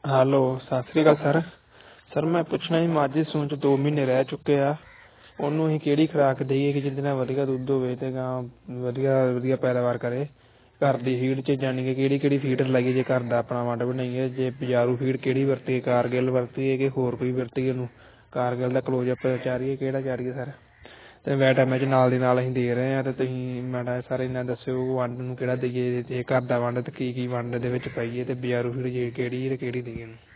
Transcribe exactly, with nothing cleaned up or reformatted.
Hello, Sat Sri ਅਕਾਲ sir. Sir ਮੈਂ ਪੁੱਛਣਾ ਸੀ ਮੱਝ ਸੂਣ 'ਚ ਦੋ ਮਹੀਨੇ ਰਹਿ ਚੁੱਕੇ ਆ, ਉਹਨੂੰ ਅਸੀਂ ਕਿਹੜੀ ਖੁਰਾਕ ਦੇਈਏ ਕਿ ਜਿਹਦੇ ਨਾਲ ਵਧੀਆ ਦੁੱਧ ਹੋਵੇ ਅਤੇ ਗਾਂ ਵਧੀਆ ਵਧੀਆ ਪੈਦਾਵਾਰ ਕਰੇ। ਘਰ ਦੀ ਫੀਡ 'ਚ ਯਾਨੀ ਕਿ ਕਿਹੜੀ ਕਿਹੜੀ ਫੀਡ ਲਾਈਏ ਜੇ ਘਰ ਦਾ ਆਪਣਾ ਵੰਡ ਬਣਾਈਏ, ਜੇ ਬਜ਼ਾਰੂ ਫੀਡ ਕਿਹੜੀ ਵਰਤੀਏ, ਕਾਰਗਿਲ ਵਰਤੀਏ ਕਿ ਹੋਰ ਕੋਈ ਵਰਤੀਏ, ਉਹਨੂੰ ਕਾਰਗਿਲ ਦਾ ਕਲੋਜ਼ਅਪ ਚਾਰੀਏ ਕਿਹੜਾ ਚਾਰੀਏ ਸਰ। ਅਤੇ ਵੈਟਾਮਿਨ 'ਚ ਨਾਲ ਦੀ ਨਾਲ ਅਸੀਂ ਦੇ ਰਹੇ ਹਾਂ ਅਤੇ ਤੁਸੀਂ ਮਾੜਾ ਸਰ ਇੰਨਾ ਦੱਸਿਓ ਵੰਡ ਨੂੰ ਕਿਹੜਾ ਦੇਈਏ, ਜੇ ਘਰ ਦਾ ਵੰਡ ਅਤੇ ਕੀ ਕੀ ਵੰਡ ਦੇ ਵਿੱਚ ਪਾਈਏ ਅਤੇ ਬਜ਼ਾਰੂ ਫੀਡ ਜੇ ਕਿਹੜੀ ਅਤੇ ਕਿਹੜੀ ਦੇਈਏ ਉਹਨੂੰ।